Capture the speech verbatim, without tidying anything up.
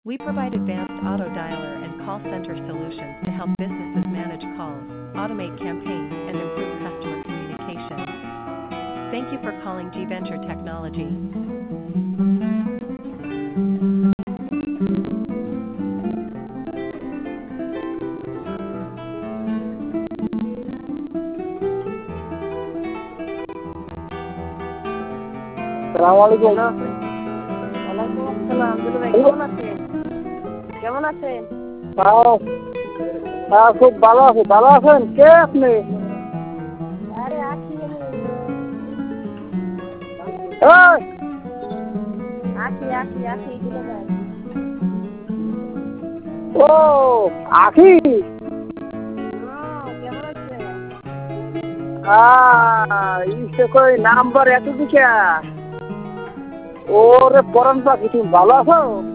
We provide advanced auto dialer and call center solutions to help businesses manage calls, automate campaigns, and improve customer communication. Thank you for calling G Venture Technology. আসসালামু আলাইকুম। ওয়ালাইকুম আসসালাম। দুলু ভাই কেমন আছেন? কেমন আছেন? হ্যাঁ, হ্যাঁ খুব ভালো আছি। ভালো আছেন? কে আপনি? আরে আছি আমি। এই, আছি আছি আছি দুলু ভাই। ও আখি। হ্যাঁ, কেমন আছেন? আহ, ইসে কই নাম্বার এত দিকে? ওরে পরম পাখি, তুমি ভালো আছো?